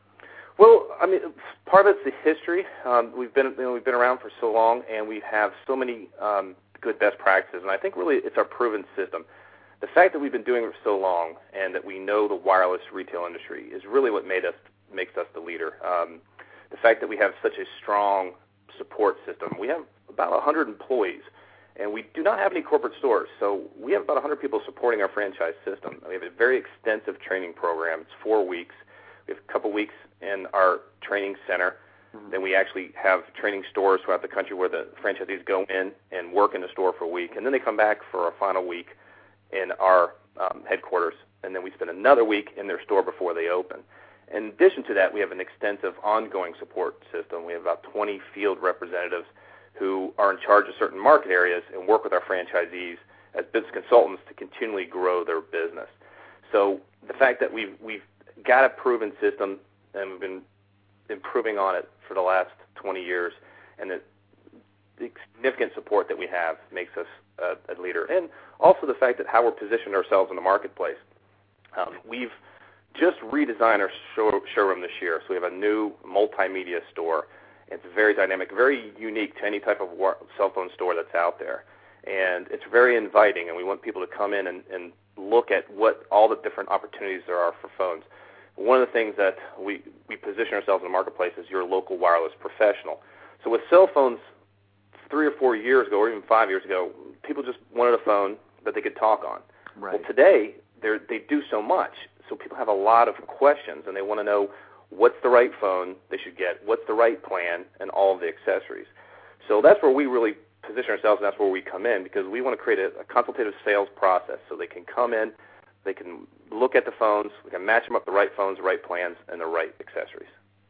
Well, I mean, part of it's the history. Um, we've been you know, we've been around for so long, and we have so many um, good best practices, and I think really it's our proven system. The fact that we've been doing it for so long and that we know the wireless retail industry is really what made us makes us the leader. Um, the fact that we have such a strong support system. We have about one hundred employees, and we do not have any corporate stores, so we have about one hundred people supporting our franchise system. We have a very extensive training program. It's four weeks. We have a couple weeks in our training center. Mm-hmm. Then we actually have training stores throughout the country where the franchisees go in and work in the store for a week, and then they come back for a final week in our um, headquarters, and then we spend another week in their store before they open. In addition to that, we have an extensive ongoing support system. We have about twenty field representatives who are in charge of certain market areas and work with our franchisees as business consultants to continually grow their business. So the fact that we've, we've got a proven system and we've been improving on it for the last twenty years, and the, the significant support that we have makes us a, a leader. And also the fact that how we're positioned ourselves in the marketplace. Um, we've just redesigned our show, showroom this year, so we have a new multimedia store. It's very dynamic, very unique to any type of war- cell phone store that's out there. And it's very inviting, and we want people to come in and, and look at what all the different opportunities there are for phones. One of the things that we, we position ourselves in the marketplace is your local wireless professional. So with cell phones three or four years ago, or even five years ago, people just wanted a phone that they could talk on. Right. Well, today, they're, they do so much, so people have a lot of questions, and they want to know what's the right phone they should get, what's the right plan, and all of the accessories. So that's where we really position ourselves, and that's where we come in, because we want to create a, a consultative sales process so they can come in, they can look at the phones, we can match them up the right phones, the right plans, and the right accessories.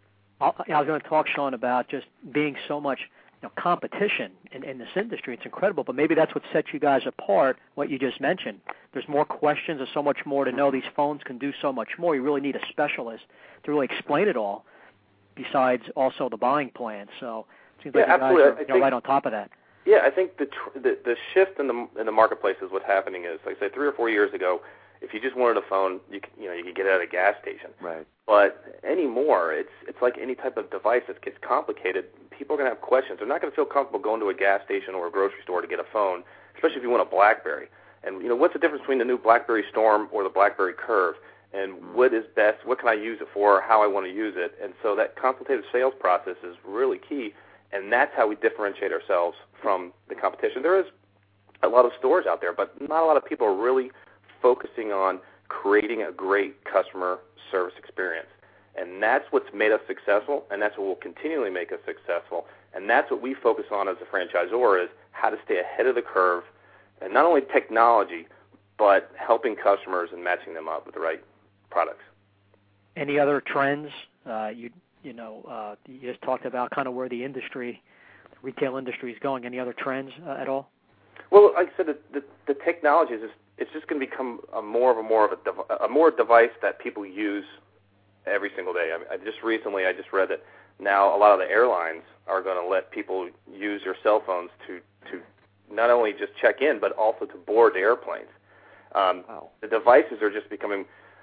I was going to talk, Sean, about just being so much you know, competition in, in this industry. It's incredible, but maybe that's what sets you guys apart, what you just mentioned. There's more questions, there's so much more to know. These phones can do so much more. You really need a specialist to really explain it all, besides also the buying plan. So it seems yeah, like you absolutely. guys are you know, think, right on top of that. Yeah, I think the, tr- the the shift in the in the marketplace is what's happening is, like I say, three or four years ago, if you just wanted a phone, you could, you know you could get it at a gas station. Right. But anymore, it's it's like any type of device that gets complicated. People are going to have questions. They're not going to feel comfortable going to a gas station or a grocery store to get a phone, especially if you want a BlackBerry. And you know what's the difference between the new BlackBerry Storm or the BlackBerry Curve? And what is best? What can I use it for? How I want to use it? And so that consultative sales process is really key. And that's how we differentiate ourselves from the competition. There is a lot of stores out there, but not a lot of people are really focusing on creating a great customer service experience. And that's what's made us successful, and that's what will continually make us successful. And that's what we focus on as a franchisor, is how to stay ahead of the curve, and not only technology, but helping customers and matching them up with the right products. Any other trends? Uh, you you know, uh, you just talked about kind of where the industry, the retail industry is going. Any other trends uh, at all? Well, like I said, the, the, the technology is just, it's just going to become a more of a more of a, dev- a more device that people use every single day. I, mean, I just recently I just read that now a lot of the airlines are going to let people use their cell phones to to not only just check in, but also to board the airplanes. Um, wow. The devices are just becoming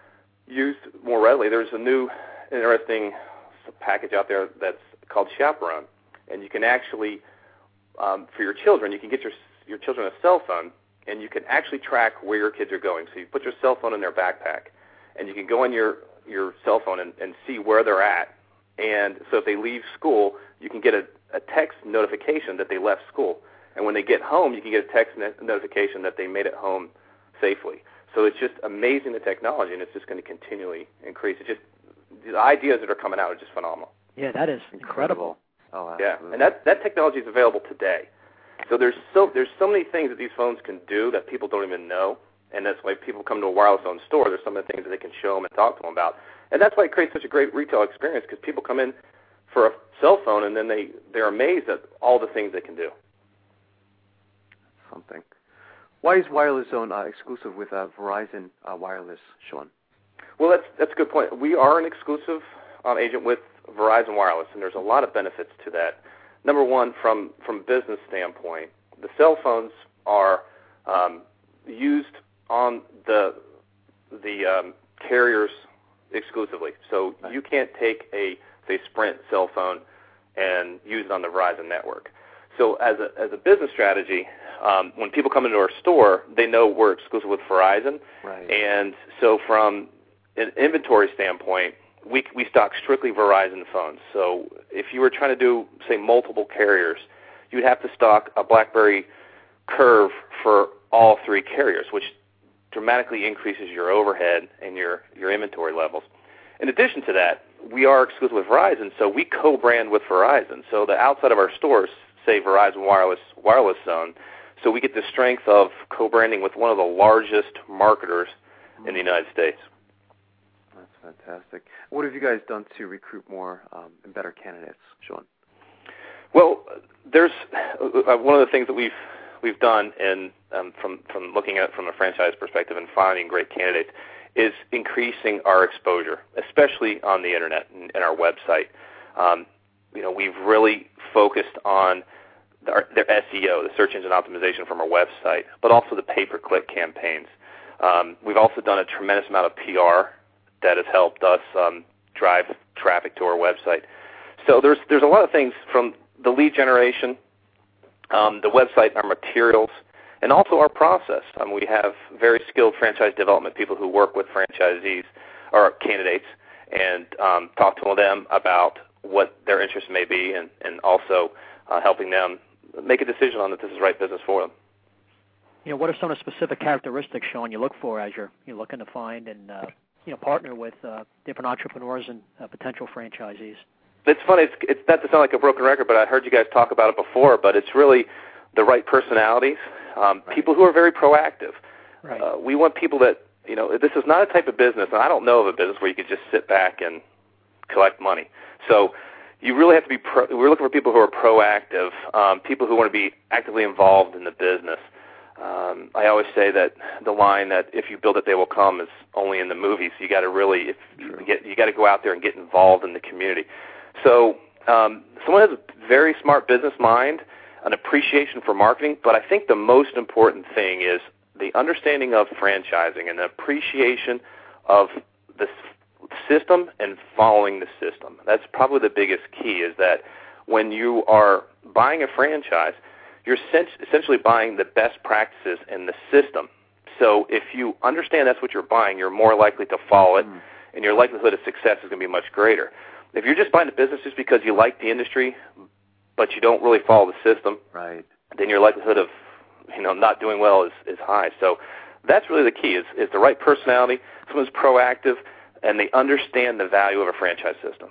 used more readily. There's a new interesting package out there that's called Chaperone, and you can actually, um, for your children, you can get your your children a cell phone, and you can actually track where your kids are going. So you put your cell phone in their backpack, and you can go on your, your cell phone and, and see where they're at. And so if they leave school, you can get a, a text notification that they left school. And when they get home, you can get a text notification that they made it home safely. So it's just amazing, the technology, and it's just going to continually increase. It just the ideas that are coming out are just phenomenal. Yeah, that is incredible. incredible. Oh, yeah, and that that technology is available today. So there's so there's so many things that these phones can do that people don't even know, and that's why people come to a wireless phone store. There's some of the things that they can show them and talk to them about, and that's why it creates such a great retail experience, because people come in for a cell phone and then they they're amazed at all the things they can do. Something. Why is Wireless Zone uh, exclusive with uh, Verizon uh, Wireless, Sean? Well, that's that's a good point. We are an exclusive um, agent with Verizon Wireless, and there's a lot of benefits to that. Number one, from from a business standpoint, the cell phones are um, used on the the um, carriers exclusively. So you can't take a say Sprint cell phone and use it on the Verizon network. So as a as a business strategy, um, when people come into our store, they know we're exclusive with Verizon, right. And so from an inventory standpoint, we we stock strictly Verizon phones. So if you were trying to do, say, multiple carriers, you would have to stock a BlackBerry Curve for all three carriers, which dramatically increases your overhead and your, your inventory levels. In addition to that, we are exclusive with Verizon, so we co-brand with Verizon. So the outside of our stores say Verizon Wireless Wireless Zone, so we get the strength of co-branding with one of the largest marketers mm-hmm. in the United States. That's fantastic. What have you guys done to recruit more um, and better candidates, Sean? Well, there's uh, one of the things that we've we've done, and um, from from looking at it from a franchise perspective and finding great candidates, is increasing our exposure, especially on the internet and, and our website. Um, you know, we've really focused on our, their S E O, the search engine optimization from our website, but also the pay-per-click campaigns. Um, we've also done a tremendous amount of P R that has helped us um, drive traffic to our website. So there's there's a lot of things from the lead generation, um, the website, our materials, and also our process. Um, we have very skilled franchise development people who work with franchisees or candidates and um, talk to them about what their interests may be, and, and also uh, helping them make a decision on if this is the right business for them. You know, what are some of the specific characteristics, Sean, you look for as you're you're looking to find and uh, you know partner with uh, different entrepreneurs and uh, potential franchisees? It's funny. It's, it's not to sound like a broken record, but I heard you guys talk about it before. But it's really the right personalities, um, right. people who are very proactive. Right. Uh, we want people that, you know, this is not a type of business, and I don't know of a business where you could just sit back and collect money. So you really have to be, pro- we're looking for people who are proactive, um, people who want to be actively involved in the business. Um, I always say that the line that if you build it, they will come is only in the movies. You got to really, if you get, you got to go out there and get involved in the community. So um, someone has a very smart business mind, an appreciation for marketing, but I think the most important thing is the understanding of franchising and the appreciation of the system and following the system. That's probably the biggest key, is that when you are buying a franchise, you're essentially buying the best practices in the system. So if you understand that's what you're buying, you're more likely to follow it, mm. and your likelihood of success is going to be much greater. If you're just buying the business just because you like the industry, but you don't really follow the system, right, then your likelihood of, you know, not doing well is, is high. So that's really the key, is, is the right personality, someone who's proactive, and they understand the value of a franchise system.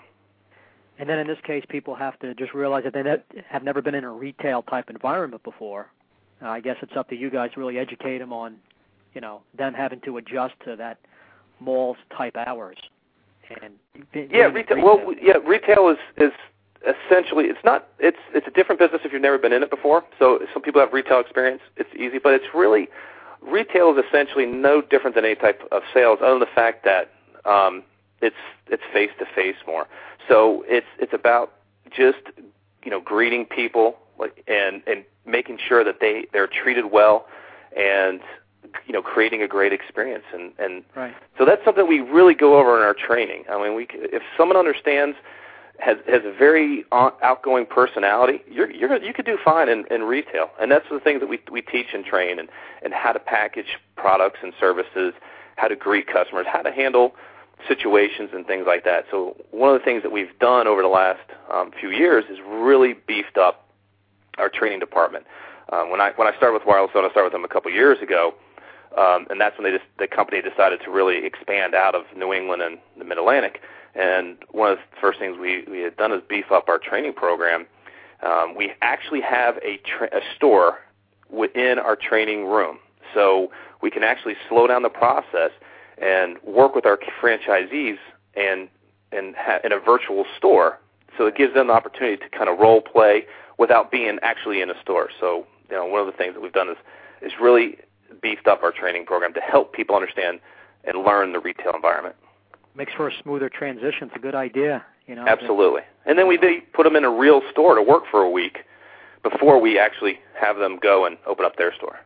And then in this case, people have to just realize that they ne- have never been in a retail-type environment before. Uh, I guess it's up to you guys to really educate them on, you know, them having to adjust to that malls-type hours. And yeah, retail, retail. Well, yeah, retail is, is essentially, it's not, it's it's a different business if you've never been in it before. So some people have retail experience, it's easy, but it's really, retail is essentially no different than any type of sales, other than the fact that um, it's it's face to face more. So it's it's about just, you know, greeting people, like, and and making sure that they they're treated well, and, you know, creating a great experience. And and right. So that's something we really go over in our training. I mean, we if someone understands, has has a very outgoing personality, you're you're you could do fine in, in retail. And that's the things that we we teach and train, and and how to package products and services, how to greet customers, how to handle situations and things like that. So one of the things that we've done over the last um, few years is really beefed up our training department. Um, when I when I started with Wireless Zone, I started with them a couple years ago, um, and that's when they just, the company decided to really expand out of New England and the Mid-Atlantic. And one of the first things we, we had done is beef up our training program. Um, we actually have a, tra- a store within our training room. So we can actually slow down the process and work with our franchisees and, and ha- in a virtual store. So it gives them the opportunity to kind of role play without being actually in a store. So, you know, one of the things that we've done is, is really beefed up our training program to help people understand and learn the retail environment. Makes for a smoother transition. It's a good idea, you know. Absolutely. And then we they put them in a real store to work for a week before we actually have them go and open up their store.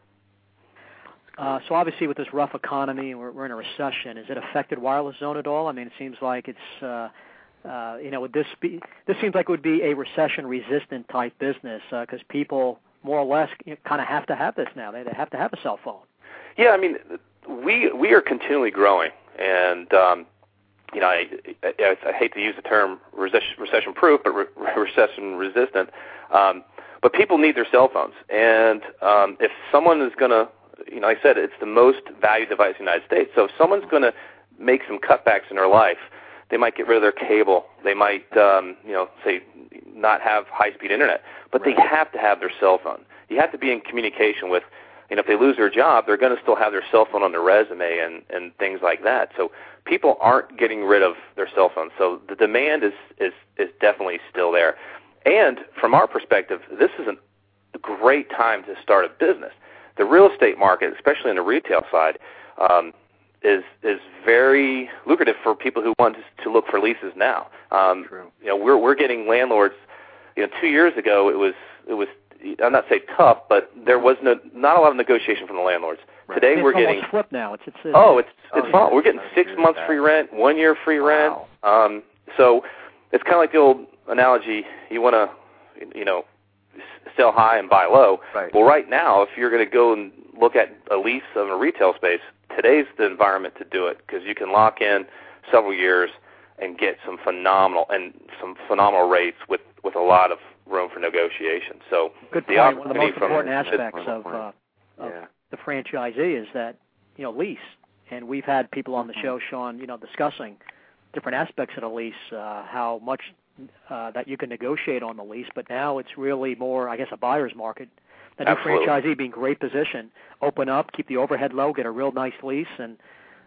Uh, so obviously with this rough economy, we're, we're in a recession. Has it affected Wireless Zone at all? I mean, it seems like it's, uh, uh, you know, would this be, this seems like it would be a recession-resistant type business because uh, people more or less you know, kind of have to have this now. They, they have to have a cell phone. Yeah, I mean, we we are continually growing, and um, you know, I, I, I hate to use the term recession-proof, but re- recession-resistant. Um, but people need their cell phones, and um, if someone is going to, you know, like I said, it's the most valued device in the United States. So if someone's going to make some cutbacks in their life, they might get rid of their cable. They might, um, you know, say not have high-speed internet, but right. They have to have their cell phone. You have to be in communication with. You know, if they lose their job, they're going to still have their cell phone on their resume and, and things like that. So people aren't getting rid of their cell phones. So the demand is, is, is definitely still there. And from our perspective, this is a great time to start a business. The real estate market, especially on the retail side, um, is is very lucrative for people who want to look for leases now. Um, True. You know, we're we're getting landlords. You know, two years ago it was it was. I'm not saying tough, but there was no not a lot of negotiation from the landlords. Right. Today it's we're getting flipped now. It's it's, it's oh, it's it's oh, fun. yeah. We're getting six months free rent, one year free rent. Wow. Um, so it's kind of like the old analogy: you want to, you know, sell high and buy low. Right. Well, right now, if you're going to go and look at a lease of a retail space, today's the environment to do it because you can lock in several years and get some phenomenal and some phenomenal rates with with a lot of room for negotiation. So good the point. One of the most from, important aspects of, uh, of yeah. the franchisee is that, you know, lease. And we've had people on the show, Sean, you know, discussing different aspects of the lease, uh, how much uh, that you can negotiate on the lease. But now it's really more, I guess, a buyer's market. The new Absolutely. franchisee being in great position, open up, keep the overhead low, get a real nice lease. And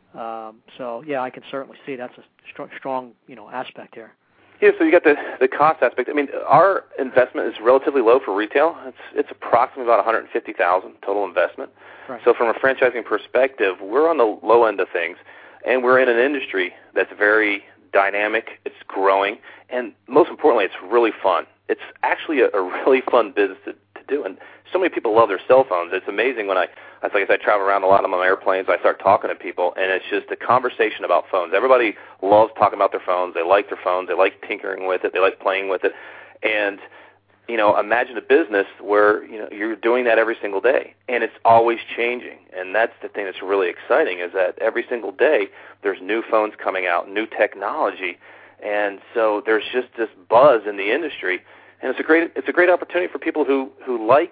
um, so, yeah, I can certainly see that's a str- strong, you know, aspect here. Yeah, so you got the the cost aspect. I mean, our investment is relatively low for retail. It's it's approximately about one hundred fifty thousand dollars total investment. Right. So from a franchising perspective, we're on the low end of things, and we're in an industry that's very dynamic. It's growing, and most importantly, it's really fun. It's actually a, a really fun business to, to do, and so many people love their cell phones. It's amazing when I, like I said, I travel around a lot. I'm on airplanes. I start talking to people, and it's just a conversation about phones. Everybody loves talking about their phones. They like their phones. They like tinkering with it. They like playing with it. And, you know, imagine a business where, you know, you're doing that every single day, and it's always changing. And that's the thing that's really exciting is that every single day there's new phones coming out, new technology, and so there's just this buzz in the industry. And it's a great it's a great opportunity for people who, who like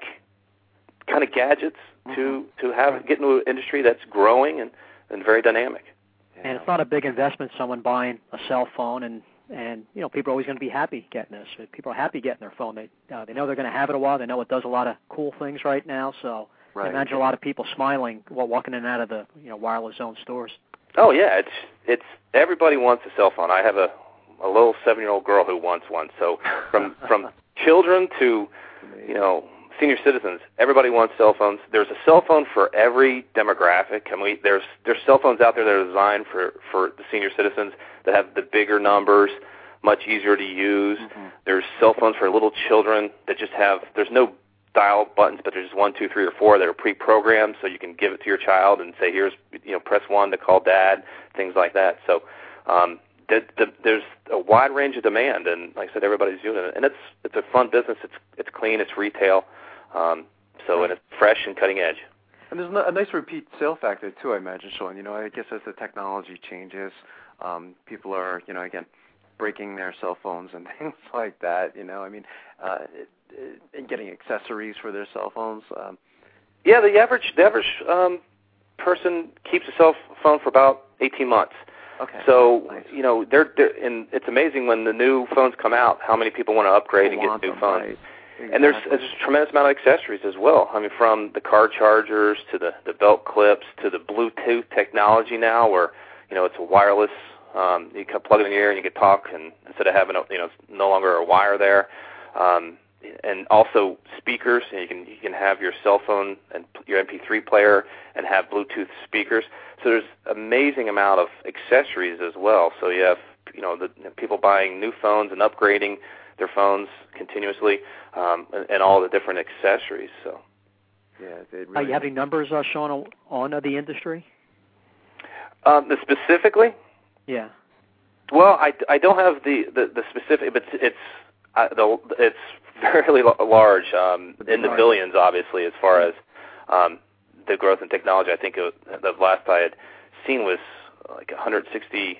kind of gadgets to, to have get into an industry that's growing and, and very dynamic. And it's not a big investment, someone buying a cell phone, and, and you know, people are always going to be happy getting this. People are happy getting their phone. They uh, they know they're going to have it a while. They know it does a lot of cool things right now. So right. I imagine a lot of people smiling while walking in and out of the you know Wireless Zone stores. Oh yeah, it's it's everybody wants a cell phone. I have a a little seven-year-old girl who wants one. So from from children to you know. senior citizens, everybody wants cell phones. There's a cell phone for every demographic. And we there's there's cell phones out there that are designed for, for the senior citizens that have the bigger numbers, much easier to use. Mm-hmm. There's cell phones for little children that just have there's no dial buttons, but there's one, two, three, or four that are pre-programmed, so you can give it to your child and say, here's you know press one to call dad, things like that. So um, the, the, there's a wide range of demand, and like I said, everybody's doing it, and it's it's a fun business. It's it's clean, it's retail. Um, so and it's fresh and cutting edge. And there's a nice repeat sale factor too, I imagine, Sean. You know, I guess as the technology changes, um, people are, you know, again, breaking their cell phones and things like that. You know, I mean, uh, it, it, and getting accessories for their cell phones. Um, yeah, the average the average um, person keeps a cell phone for about eighteen months. Okay. So, nice. you know, they're, they're and it's amazing when the new phones come out, how many people want to upgrade People and get new them, phones. Right. Exactly. And there's, there's a tremendous amount of accessories as well. I mean, from the car chargers to the, the belt clips to the Bluetooth technology now where, you know, it's a wireless, um, you can plug it in your ear and you can talk and instead of having, a, you know, no longer a wire there. Um, and also speakers, and you can you can have your cell phone and your M P three player and have Bluetooth speakers. So there's amazing amount of accessories as well. So you have, you know, the people buying new phones and upgrading their phones continuously, um, and, and all the different accessories. So, yeah, it really Are you having numbers, uh, Sean, on, on uh, the industry? um, the specifically, Yeah. well, I, I don't have the, the, the specific, but it's uh, the, it's fairly large, um, in the billions, obviously, as far as um, the growth in technology. I think it, the last I had seen was like one hundred sixty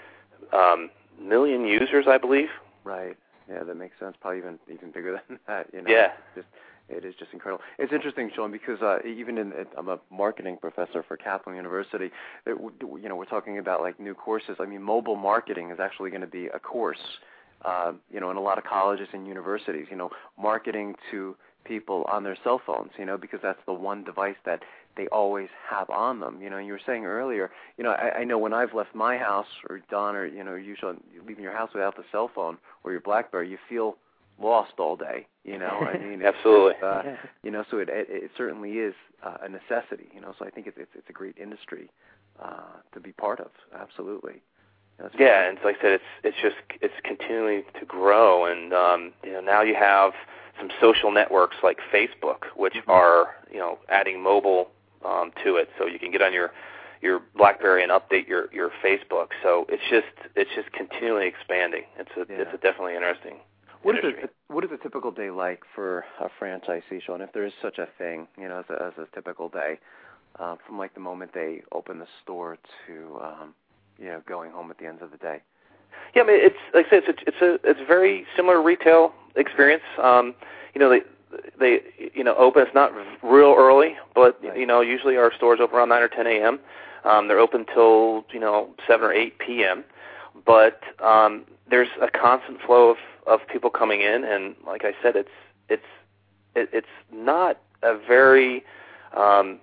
um, million users, I believe. Right. Yeah, that makes sense. Probably even even bigger than that. You know? Yeah. It's just, it is just incredible. It's interesting, Sean, because uh, even in I'm a marketing professor for Kaplan University. It, you know, we're talking about like new courses. I mean, mobile marketing is actually going to be a course. Uh, you know, in a lot of colleges and universities. You know, marketing to people on their cell phones. You know, because that's the one device that they always have on them. You know, you were saying earlier. You know, I, I know when I've left my house, or Don, or you know, usually leaving your house without the cell phone or your BlackBerry, you feel lost all day. You know, I mean, absolutely. It's, uh, you know, so it, it it certainly is uh, a necessity. You know, so I think it's it's, it's a great industry uh, to be part of. Absolutely. That's yeah, and like I said, it's it's just it's continuing to grow, and um, you know, now you have some social networks like Facebook, which mm-hmm. are you know adding mobile um, to it, so you can get on your your BlackBerry and update your, your Facebook. So it's just it's just continually expanding. It's a yeah. it's a definitely interesting. What is industry. a what is a typical day like for a franchisee, Sean? If there is such a thing, you know, as a, as a typical day, uh, from like the moment they open the store to um, you know, going home at the end of the day. Yeah, I mean, it's like I said, it's a, it's a it's a very similar retail experience. Um, you know, they they you know open. It's not real early, but right. you know, usually our stores open around nine or ten a.m. Um, they're open till you know seven or eight p.m. But um, there's a constant flow of, of people coming in, and like I said, it's it's it, it's not a very um,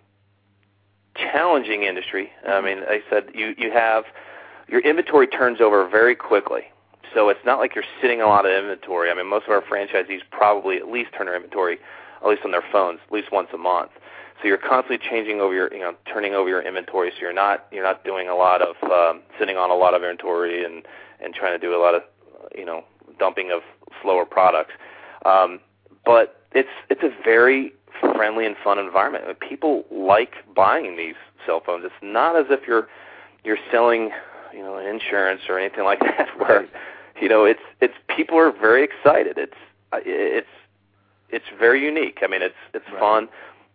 challenging industry. Mm-hmm. I mean, I said you you have your inventory turns over very quickly. So it's not like you're sitting a lot of inventory. I mean, most of our franchisees probably at least turn their inventory, at least on their phones, at least once a month. So you're constantly changing over your, you know, turning over your inventory. So you're not you're not doing a lot of um, sitting on a lot of inventory and, and trying to do a lot of, you know, dumping of slower products. Um, but it's it's a very friendly and fun environment. I mean, people like buying these cell phones. It's not as if you're you're selling, you know, insurance or anything like that, where, right. you know, it's it's people are very excited. It's it's it's very unique. I mean, it's it's right. fun.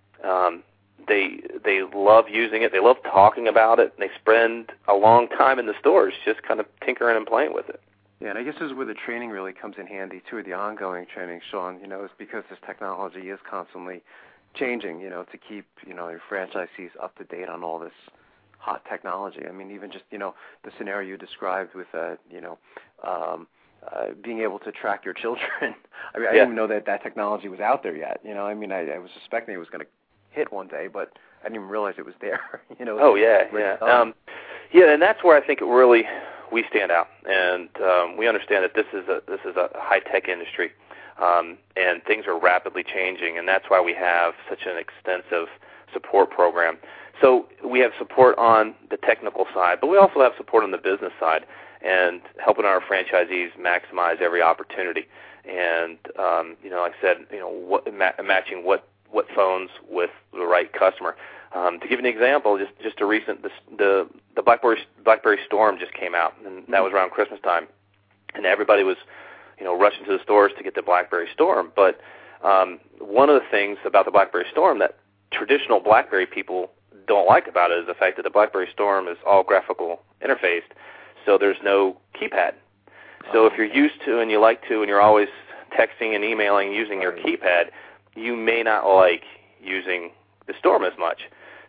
Um, they they love using it. They love talking about it. And they spend a long time in the stores just kind of tinkering and playing with it. Yeah, and I guess this is where the training really comes in handy too, the ongoing training, Sean. You know, it's because this technology is constantly changing. You know, to keep you know your franchisees up to date on all this hot technology. I mean, even just, you know, the scenario you described with, uh, you know, um, uh, being able to track your children. I mean, I yeah. didn't even know that that technology was out there yet. You know, I mean, I, I was suspecting it was going to hit one day, but I didn't even realize it was there. you know. Oh, yeah, yeah. Um, yeah, and that's where I think it really, we stand out. And um, we understand that this is a, this is a high-tech industry, um, and things are rapidly changing, and that's why we have such an extensive support program. So we have support on the technical side, but we also have support on the business side and helping our franchisees maximize every opportunity. And, um, you know, like I said, you know, what, ma- matching what, what phones with the right customer. Um, to give you an example, just just a recent, this, the the BlackBerry BlackBerry Storm just came out, and that was around Christmas time, and everybody was, you know, rushing to the stores to get the BlackBerry Storm. But um, one of the things about the BlackBerry Storm that traditional BlackBerry people don't like about it is the fact that the BlackBerry Storm is all graphical interfaced, so there's no keypad. So if you're used to and you like to and you're always texting and emailing using your keypad, you may not like using the Storm as much.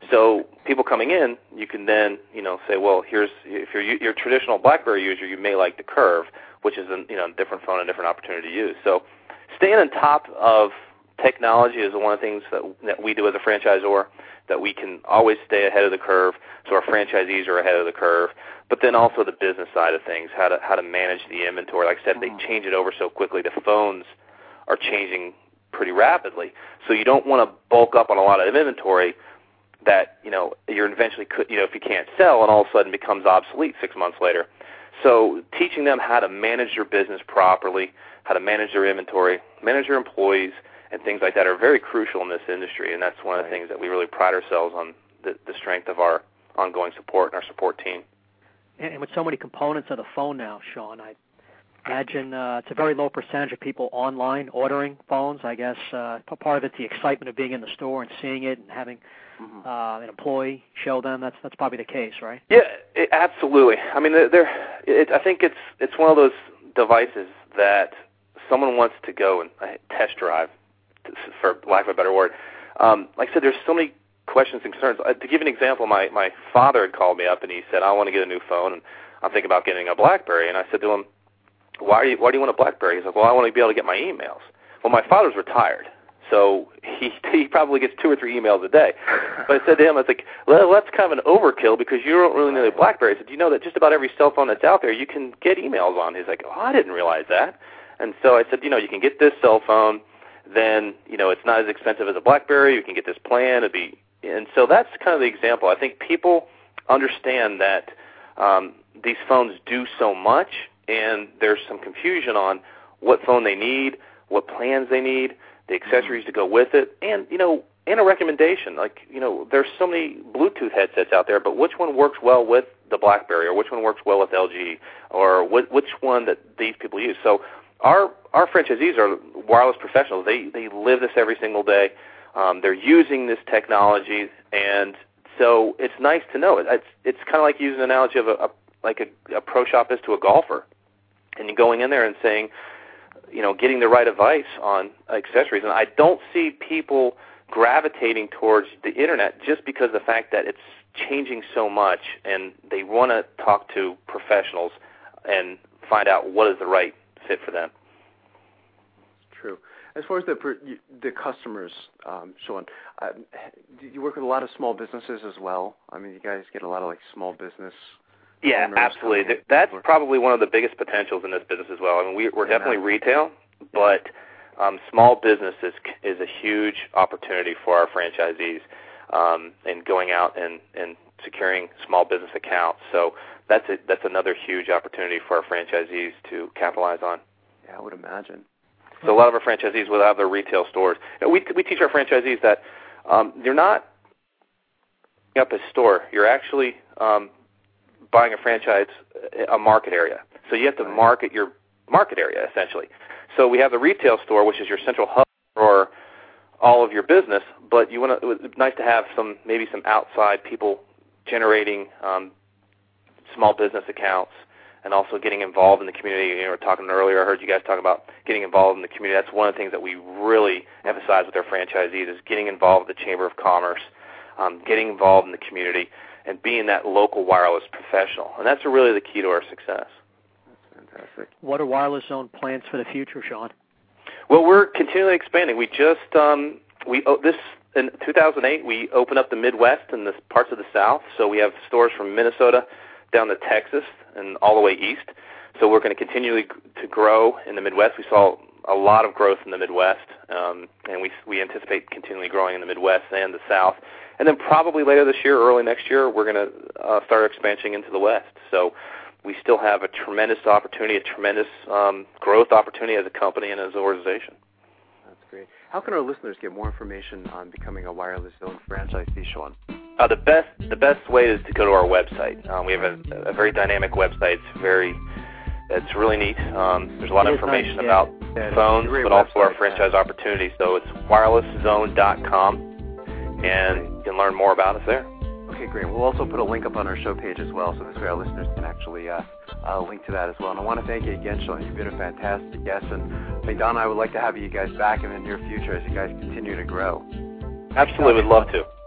So people coming in, you can then, you know, say, well, here's if you're your traditional BlackBerry user, you may like the Curve, which is a you know different phone and different opportunity to use. So staying on top of technology is one of the things that, that we do as a franchisor, that we can always stay ahead of the curve, so our franchisees are ahead of the curve. But then also the business side of things, how to how to manage the inventory. Like I said, mm-hmm. they change it over so quickly. The phones are changing pretty rapidly, so you don't want to bulk up on a lot of inventory that you know you're eventually could you know if you can't sell and all of a sudden becomes obsolete six months later. So teaching them how to manage their business properly, how to manage their inventory, manage their employees, and things like that are very crucial in this industry, and that's one of the things that we really pride ourselves on, the, the strength of our ongoing support and our support team. And with so many components of the phone now, Sean, I imagine uh, it's a very low percentage of people online ordering phones. I guess uh, part of it's the excitement of being in the store and seeing it and having mm-hmm. uh, an employee show them. That's that's probably the case, right? Yeah, it, absolutely. I mean, they're, it, I think it's it's one of those devices that someone wants to go and uh, test drive, for lack of a better word. Um, like I said, there's so many questions and concerns. Uh, to give you an example, my, my father had called me up and he said, I want to get a new phone, and I'm thinking about getting a BlackBerry. And I said to him, why, are you, why do you want a BlackBerry? He's like, well, I want to be able to get my emails. Well, my father's retired, so he he probably gets two or three emails a day. But I said to him, I was like, well, that's kind of an overkill because you don't really know the BlackBerry. I said, do you know that just about every cell phone that's out there you can get emails on? He's like, oh, I didn't realize that. And so I said, you know, you can get this cell phone, then, you know, it's not as expensive as a BlackBerry. You can get this plan. It'd be, and so that's kind of the example. I think people understand that um, these phones do so much, and there's some confusion on what phone they need, what plans they need, the accessories to go with it, and, you know, and a recommendation. Like, you know, there's so many Bluetooth headsets out there, but which one works well with the BlackBerry, or which one works well with L G, or wh- which one that these people use. So our our franchisees are wireless professionals. They they live this every single day. Um, they're using this technology, and so it's nice to know. It's it's kind of like using an analogy of a, a like a, a pro shop is to a golfer, and you're going in there and saying, you know, getting the right advice on accessories. And I don't see people gravitating towards the internet just because of the fact that it's changing so much, and they want to talk to professionals and find out what is the right fit for them. True. As far as the the customers, um, Sean, uh, do you work with a lot of small businesses as well? I mean, you guys get a lot of like small business. Yeah, absolutely. That's probably one of the biggest potentials in this business as well. I mean, we, we're yeah. definitely retail, but um, small business is, is a huge opportunity for our franchisees, um, and going out and, and securing small business accounts. So that's a, that's another huge opportunity for our franchisees to capitalize on. Yeah, I would imagine. So a lot of our franchisees will have their retail stores. You know, we we teach our franchisees that um, you're not up a store. You're actually um, buying a franchise, a market area. So you have to market your market area, essentially. So we have the retail store, which is your central hub for all of your business, but you want to, it's nice to have some, maybe some outside people generating um, small business accounts and also getting involved in the community. You know, we were talking earlier, I heard you guys talk about getting involved in the community. That's one of the things that we really emphasize with our franchisees is getting involved with the Chamber of Commerce, um, getting involved in the community, and being that local wireless professional. And that's really the key to our success. That's fantastic. What are Wireless Zone plans for the future, Sean? Well, we're continually expanding. We just, um, we oh, this in two thousand eight, we opened up the Midwest and the parts of the South. So we have stores from Minnesota down to Texas and all the way east. So we're going to continually to grow in the Midwest. We saw a lot of growth in the Midwest, um, and we we anticipate continually growing in the Midwest and the South. And then probably later this year, early next year, we're going to uh, start expansion into the West. So we still have a tremendous opportunity, a tremendous um, growth opportunity as a company and as an organization. That's great. How can our listeners get more information on becoming a Wireless Zone franchisee, Sean? Uh, the best the best way is to go to our website. Um, we have a, a very dynamic website. It's very it's really neat. Um, there's a lot of information nice, yeah. about yeah, phones, but website, also our franchise yeah. opportunities. So it's wireless zone dot com, and you can learn more about us there. Okay, great. We'll also put a link up on our show page as well, so this way our listeners can actually uh, uh, link to that as well. And I want to thank you again, Sean. You've been a fantastic guest, and I think Don and I would like to have you guys back in the near future as you guys continue to grow. Absolutely, would love to.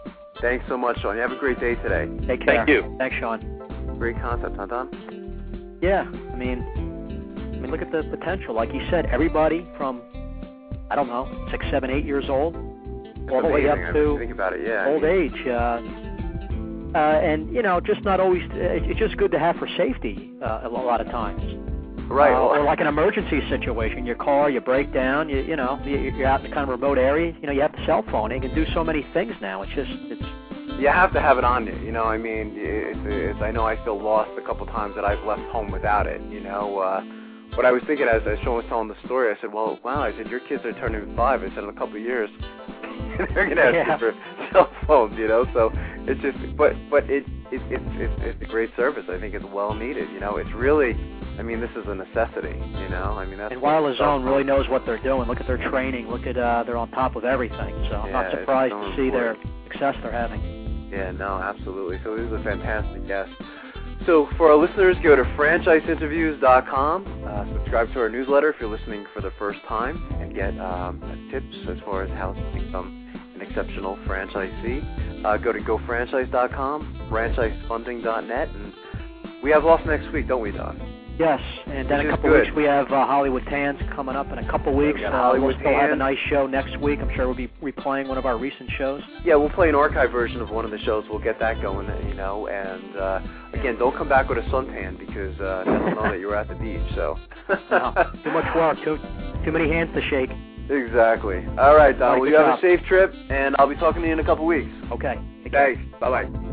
Thanks so much, Sean. You have a great day today. Take care. Thank you. Thanks, Sean. Great concept, huh, Don? Yeah, I mean, I mean, look at the potential. Like you said, everybody from, I don't know, six, seven, eight years old, It's all the way up amazing. I to mean, think about it. Yeah. old I mean, age. Uh, uh, and, you know, just not always, it's just good to have for safety uh, a lot of times. Right. Uh, well, or like an emergency situation, your car, you break down, you, you know, you- you're out in a kind of remote area, you know, you have the cell phone. You can do so many things now. It's just, it's, you have to have it on you. You know, I mean, it's, it's, I know I feel lost a couple times that I've left home without it. You know, uh, but I was thinking as, as Sean was telling the story, I said, well, wow, I said, your kids are turning five. I said, in a couple of years, they're going to have Yeah. different cell phones, you know, so it's just, but, but it, it, it's, it's, it's a great service. I think it's well needed, you know, it's really, I mean, this is a necessity, you know, I mean, that's and what Wireless cell Zone phone- really knows what they're doing. Look at their training. Look at, uh, they're on top of everything. So I'm Yeah, not it's surprised so to see their important. success they're having. Yeah, no, absolutely. So this is a fantastic guest. So for our listeners, go to franchise interviews dot com, uh, subscribe to our newsletter if you're listening for the first time, and get um, tips as far as how to become an exceptional franchisee. Uh, go to go franchise dot com, franchise funding dot net, and we have off next week, don't we, Don? Yes, and then Which a is couple good. weeks we have uh, Hollywood Tans coming up in a couple weeks. got Uh, Hollywood we'll still have a Tans. nice show next week. I'm sure we'll be replaying one of our recent shows. Yeah, we'll play an archive version of one of the shows. We'll get that going, you know, and uh, again, don't come back with a suntan because uh, they'll know that you were at the beach, so. No, too much work, too, too many hands to shake. Exactly. All right, Don. All right, well, good you have job. a safe trip, and I'll be talking to you in a couple weeks. Okay. Take care. Thanks. Bye-bye.